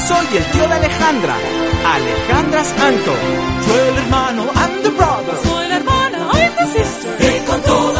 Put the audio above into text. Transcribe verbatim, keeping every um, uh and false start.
Soy el tío de Alejandra, Alejandra's uncle. Soy el hermano, I'm the brother. Soy la hermana, I'm the sister. Y con todo